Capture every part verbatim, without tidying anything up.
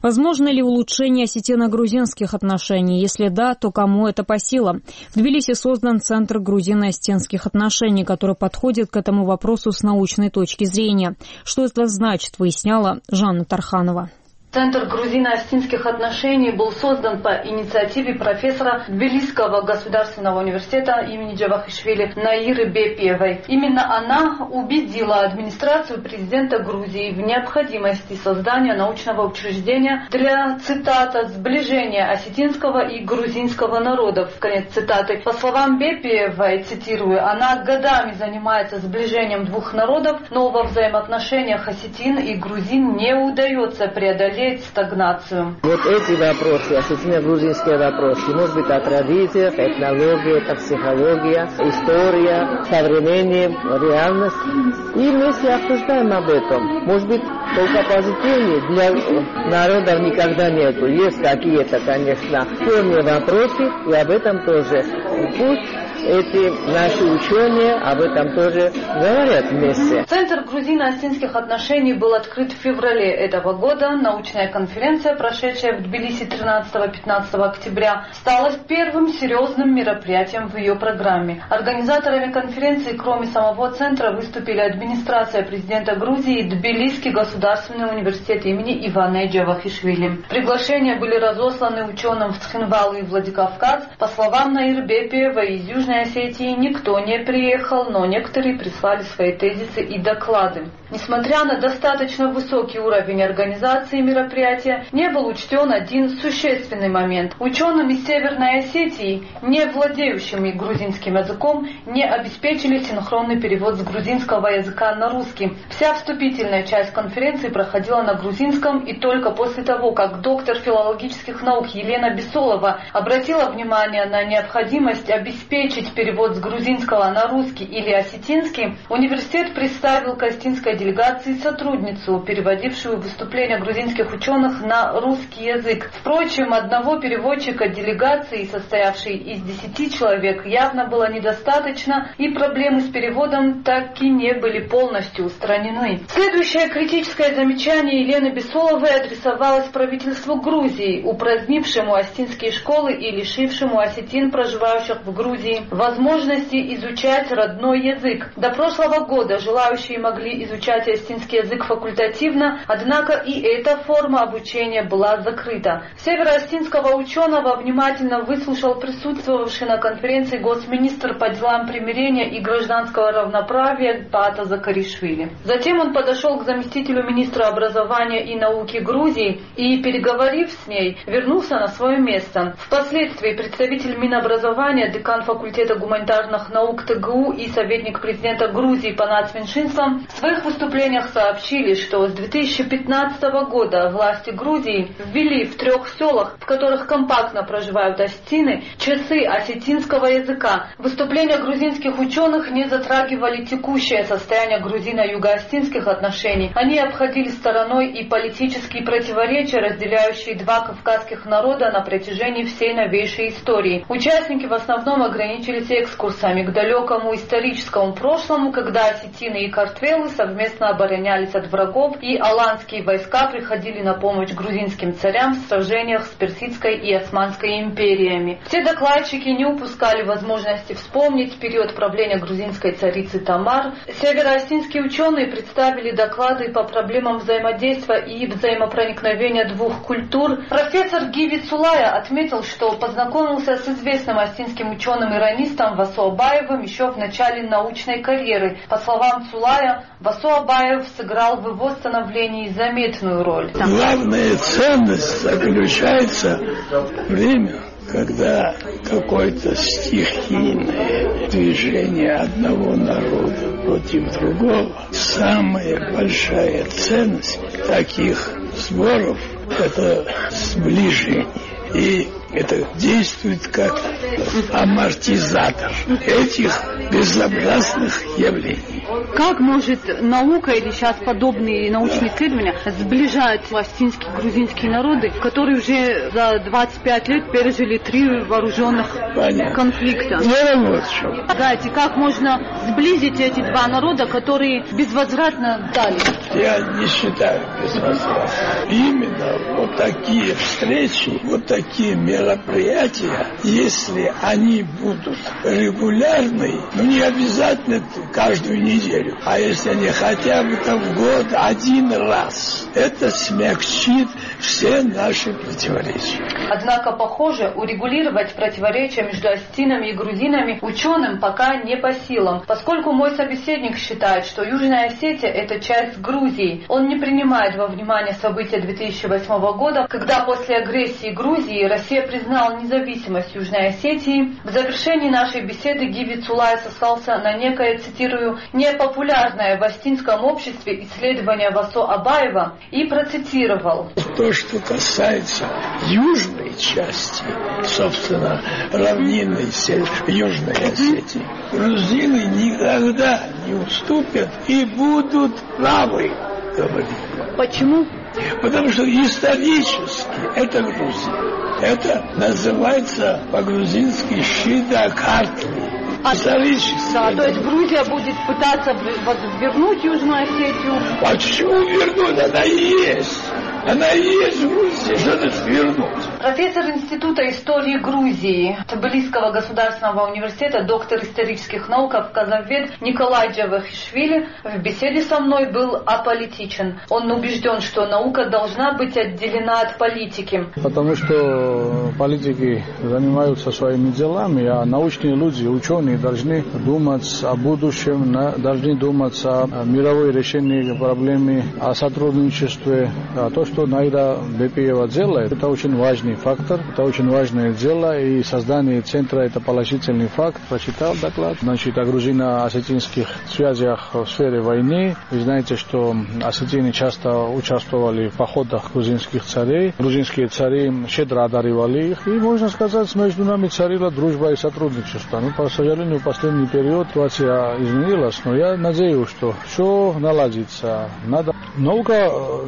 Возможно ли улучшение осетино-грузинских отношений? Если да, то кому это по силам? В Тбилиси создан Центр грузино-осетинских отношений, который подходит к этому вопросу с научной точки зрения. Что это значит, выясняла Жанна Тарханова. Центр грузино-осетинских отношений был создан по инициативе профессора Тбилисского государственного университета имени Джавахишвили Наиры Бепиевой. Именно она убедила администрацию президента Грузии в необходимости создания научного учреждения для, цитата, «сближения осетинского и грузинского народов». Конец цитаты. По словам Бепиевой, цитирую, она годами занимается сближением двух народов, но во взаимоотношениях осетин и грузин не удается преодолеть стагнацию. Вот эти вопросы, осетино-грузинские вопросы, может быть, о традициях, этнология, это психология, история, современная реальность. И мы все обсуждаем об этом. Может быть, только позитивнее для народов никогда нету. Есть какие-то, конечно, спорные вопросы, и об этом тоже. Пусть эти наши ученые об этом тоже говорят вместе. Центр грузино-осетинских отношений был открыт в феврале этого года. Научная конференция, прошедшая в Тбилиси тринадцатого-пятнадцатого октября, стала первым серьезным мероприятием в ее программе. Организаторами конференции, кроме самого центра, выступили администрация президента Грузии и Тбилисский государственный университет имени Ивана Джавахишвили. Приглашения были разосланы ученым в Цхинвалу и Владикавказ. По словам Наиры Бепиевой, из Южной Осетии никто не приехал, но некоторые прислали свои тезисы и доклады. Несмотря на достаточно высокий уровень организации мероприятия, не был учтен один существенный момент. Ученым из Северной Осетии, не владеющими грузинским языком, не обеспечили синхронный перевод с грузинского языка на русский. Вся вступительная часть конференции проходила на грузинском, и только после того, как доктор филологических наук Елена Бесолова обратила внимание на необходимость обеспечить перевод с грузинского на русский или осетинский, университет представил к осетинской делегации сотрудницу, переводившую выступления грузинских ученых на русский язык. Впрочем, одного переводчика делегации, состоявшей из десяти человек, явно было недостаточно, и проблемы с переводом так и не были полностью устранены. Следующее критическое замечание Елены Бесоловой адресовалось правительству Грузии, упразднившему осетинские школы и лишившему осетин, проживающих в Грузии, возможности изучать родной язык. До прошлого года желающие могли изучать осетинский язык факультативно, однако и эта форма обучения была закрыта. Североосетинского ученого внимательно выслушал присутствовавший на конференции госминистр по делам примирения и гражданского равноправия Пата Закаришвили. Затем он подошел к заместителю министра образования и науки Грузии и, переговорив с ней, вернулся на свое место. Впоследствии представитель Минобразования, декан факультета гуманитарных наук ТГУ и советник президента Грузии по нацменьшинствам в своих выступлениях сообщили, что с две тысячи пятнадцатого года власти Грузии ввели в трех селах, в которых компактно проживают осетины, часы осетинского языка. Выступления грузинских ученых не затрагивали текущее состояние грузино-юго-осетинских отношений. Они обходили стороной и политические противоречия, разделяющие два кавказских народа на протяжении всей новейшей истории. Участники в основном ограничились экскурсами к далекому историческому прошлому, когда осетины и картвелы совместно оборонялись от врагов, и аланские войска приходили на помощь грузинским царям в сражениях с Персидской и Османской империями. Все докладчики не упускали возможности вспомнить период правления грузинской царицы Тамар. Североосетинские ученые представили доклады по проблемам взаимодействия и взаимопроникновения двух культур. Профессор Гиви Цулая отметил, что познакомился с известным осетинским ученым-иронистом Васо Абаевым еще в начале научной карьеры. По словам Цулая, Васо Абаев сыграл в его становлении заметную роль. Главная ценность заключается в время, когда какое-то стихийное движение одного народа против другого. Самая большая ценность таких сборов – это сближение. И Это действует как амортизатор этих безобразных явлений. Как может наука или сейчас подобные научные исследования сближать осетинские, грузинские народы, которые уже за двадцать пять лет пережили три вооруженных Понятно. конфликта? Ну, вот что. Знаете, как можно сблизить эти два народа, которые безвозвратно дали? Я не считаю безвозвратно. Именно вот такие встречи, вот такие мероприятия, если они будут регулярны, ну не обязательно каждую неделю, а если они хотя бы там в год один раз, это смягчит все наши противоречия. Однако, похоже, урегулировать противоречия между осетинами и грузинами ученым пока не по силам, поскольку мой собеседник считает, что Южная Осетия – это часть Грузии. Он не принимает во внимание события две тысячи восьмого года, когда после агрессии Грузии Россия признала независимость Южной Осетии. В завершении нашей беседы Гиви Цулай сослался на некое, цитирую, непопулярное в осетинском обществе исследование Васо Абаева и процитировал. То, что касается южной части, собственно, равнинной Южной Осетии, грузины никогда не уступят и будут правы, говорит. Почему? Потому что исторически это Грузия. Это называется по-грузински Шидакартли. А, исторически. Да, то есть Грузия будет пытаться вернуть Южную Осетию. А почему вернуть? Она и есть. Она и есть Грузия. Что значит вернуть? Профессор Института истории Грузии Тбилисского государственного университета, доктор исторических наук, казахвед Николай Джавахишвили в беседе со мной был аполитичен. Он убежден, что наука должна быть отделена от политики. Потому что политики занимаются своими делами, а научные люди, ученые должны думать о будущем, должны думать о мировой решении проблемы, о сотрудничестве. А то, что Наида Бепиева делает, это очень важный фактор, это очень важное дело, и создание центра – это положительный факт. Прочитал доклад, значит, о грузино-осетинских связях в сфере войны. Вы знаете, что осетины часто участвовали в походах грузинских царей. Грузинские цари щедро одаривали их, и, можно сказать, между нами царила дружба и сотрудничество. Ну, по сожалению, в последний период ситуация изменилась, но я надеюсь, что все наладится. Надо. Наука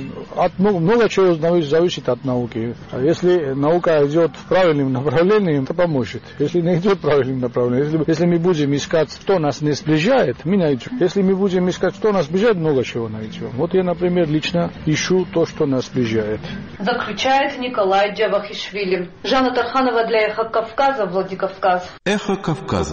от много, много чего зависит от науки. Если наука идет в правильном направлении, это поможет. Если не идет в правильном направлении, если, если мы будем искать, что нас не сближает, мы найдем. Если мы будем искать, что нас сближает, много чего найдем. Вот я, например, лично ищу то, что нас сближает. Заключает Николай Джавахишвили. Жанна Тарханова для Эхо Кавказа, Владикавказ. Эхо Кавказа.